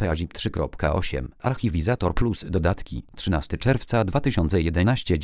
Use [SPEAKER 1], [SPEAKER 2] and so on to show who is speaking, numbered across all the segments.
[SPEAKER 1] PAZIP 3.8 Archiwizator plus dodatki 13 czerwca 2011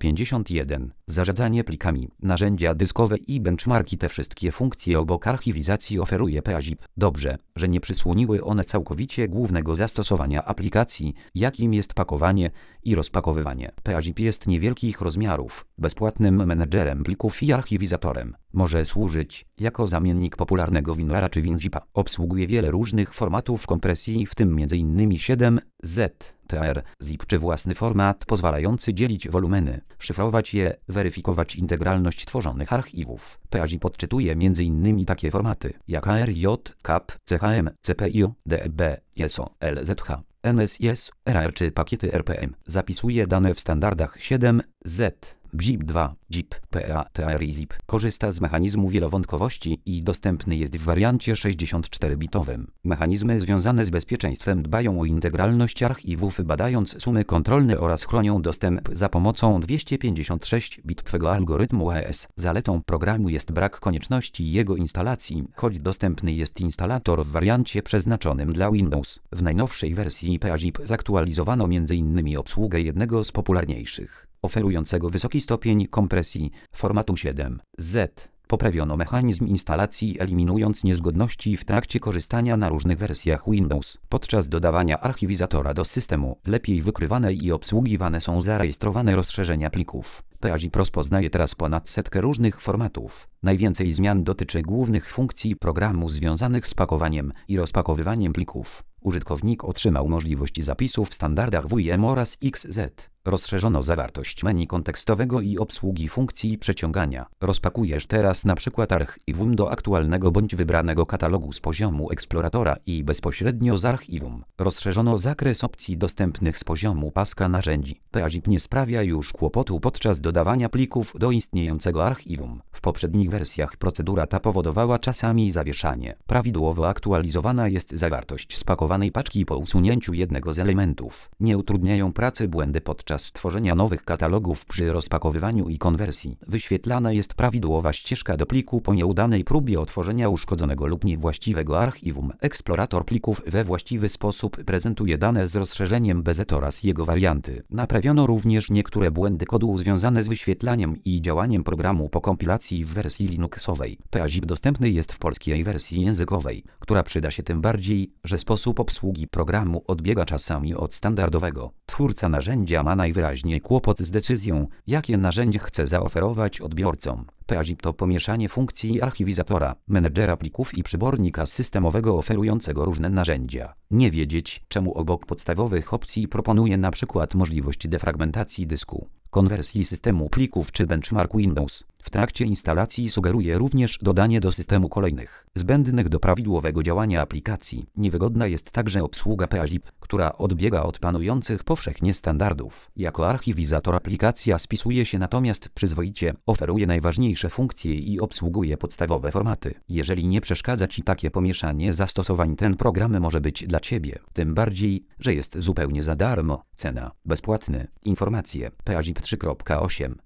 [SPEAKER 1] 10:51 Zarządzanie plikami, narzędzia dyskowe i benchmarki. Te wszystkie funkcje obok archiwizacji oferuje PAZIP. Dobrze, że nie przysłoniły one całkowicie głównego zastosowania aplikacji, jakim jest pakowanie i rozpakowywanie. PAZIP jest niewielkich rozmiarów, bezpłatnym menedżerem plików i archiwizatorem. Może służyć jako zamiennik popularnego WinRAR czy WinZipa. Obsługuje wiele różnych formatów kompresji, w tym m.in. 7Z, TR, ZIP czy własny format pozwalający dzielić wolumeny, szyfrować je, weryfikować integralność tworzonych archiwów. PAZIP odczytuje m.in. takie formaty jak ARJ, CAP, CHM, CPIO, DEB, ISO, LZH, NSIS, RAR czy pakiety RPM. Zapisuje dane w standardach 7Z. ZIP2, ZIP, PA, TR i ZIP. Korzysta z mechanizmu wielowątkowości i dostępny jest w wariancie 64-bitowym. Mechanizmy związane z bezpieczeństwem dbają o integralność archiwów, badając sumy kontrolne oraz chronią dostęp za pomocą 256-bitowego algorytmu AES. Zaletą programu jest brak konieczności jego instalacji, choć dostępny jest instalator w wariancie przeznaczonym dla Windows. W najnowszej wersji PAZIP zaktualizowano m.in. obsługę jednego z popularniejszych, oferującego wysoki stopień kompresji, formatu 7Z. Poprawiono mechanizm instalacji, eliminując niezgodności w trakcie korzystania na różnych wersjach Windows. Podczas dodawania archiwizatora do systemu, lepiej wykrywane i obsługiwane są zarejestrowane rozszerzenia plików. PAZIP rozpoznaje teraz ponad setkę różnych formatów. Najwięcej zmian dotyczy głównych funkcji programu związanych z pakowaniem i rozpakowywaniem plików. Użytkownik otrzymał możliwość zapisu w standardach WIM oraz XZ. Rozszerzono zawartość menu kontekstowego i obsługi funkcji przeciągania. Rozpakujesz teraz np. archiwum do aktualnego bądź wybranego katalogu z poziomu eksploratora i bezpośrednio z archiwum. Rozszerzono zakres opcji dostępnych z poziomu paska narzędzi. PAZIP nie sprawia już kłopotu podczas dodawania plików do istniejącego archiwum. W poprzednich wersjach procedura ta powodowała czasami zawieszanie. Prawidłowo aktualizowana jest zawartość spakowanej paczki po usunięciu jednego z elementów. Nie utrudniają pracy błędy podczas tworzenia nowych katalogów przy rozpakowywaniu i konwersji. Wyświetlana jest prawidłowa ścieżka do pliku po nieudanej próbie otworzenia uszkodzonego lub niewłaściwego archiwum. Eksplorator plików we właściwy sposób prezentuje dane z rozszerzeniem BZ oraz jego warianty. Naprawiono również niektóre błędy kodu związane z wyświetlaniem i działaniem programu po kompilacji w wersji Linuxowej. PAZIP dostępny jest w polskiej wersji językowej, która przyda się tym bardziej, że sposób obsługi programu odbiega czasami od standardowego. Twórca narzędzia ma najwyraźniej kłopot z decyzją, jakie narzędzie chce zaoferować odbiorcom. PAZIP to pomieszanie funkcji archiwizatora, menedżera plików i przybornika systemowego oferującego różne narzędzia. Nie wiedzieć, czemu obok podstawowych opcji proponuje np. możliwość defragmentacji dysku, konwersji systemu plików czy benchmark Windows. W trakcie instalacji sugeruje również dodanie do systemu kolejnych, zbędnych do prawidłowego działania aplikacji. Niewygodna jest także obsługa PAZIP, która odbiega od panujących powszechnie standardów. Jako archiwizator aplikacja spisuje się natomiast przyzwoicie, oferuje najważniejsze funkcje i obsługuje podstawowe formaty. Jeżeli nie przeszkadza Ci takie pomieszanie zastosowań, ten program może być dla Ciebie. Tym bardziej, że jest zupełnie za darmo. Cena: bezpłatny. Informacje: PAZIP 3.8